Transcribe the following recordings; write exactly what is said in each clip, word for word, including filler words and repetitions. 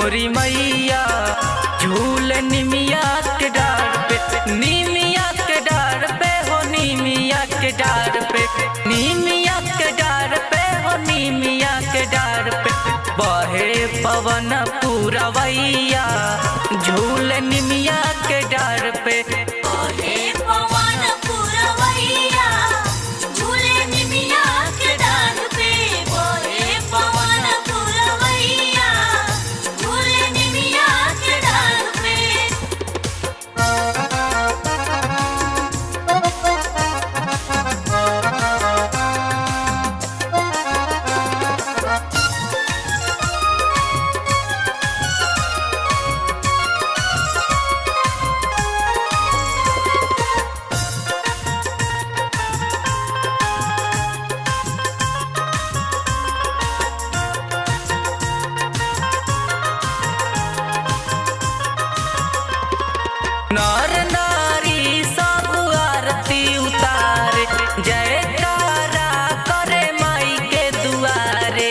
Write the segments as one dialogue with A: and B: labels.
A: मोरी मैया झूल निमिया के डार पे, निमिया के डार पे हो निमिया के डार पे, निमिया के डार पे हो निमिया के डार पे बहे पवन पूरवैया झूल निमिया के डार पे। नर नारी सब आरती उतारे जयकारा करे माई के दुआरे,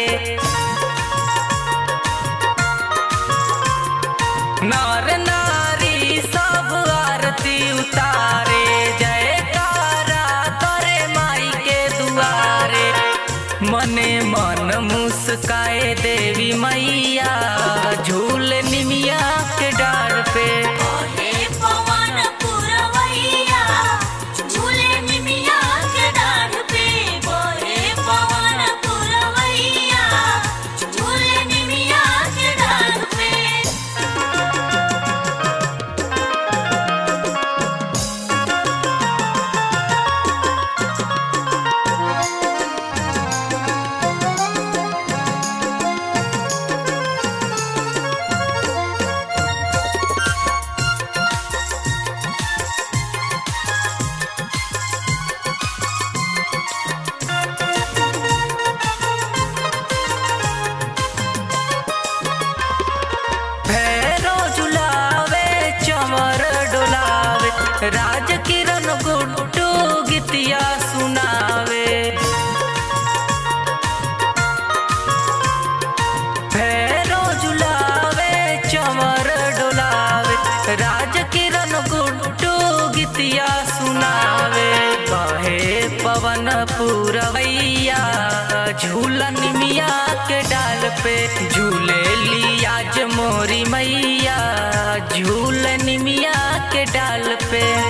A: नर नारी सब आरती उतारे जयकारा करे माई के दुआरे, मने मन मुस्काए देवी मैया झूल निमिया के डार पे। राज किरण गुड्डू गीतिया सुनावे, भैरो झुलावे चमर डोलावे, राज किरण गुड्डू गीतिया सुनावे बहे पवन पूरवैया झूला निमिया के डाल पे, झूले लिया मोरी मैया झूल निमिया के डाल पे।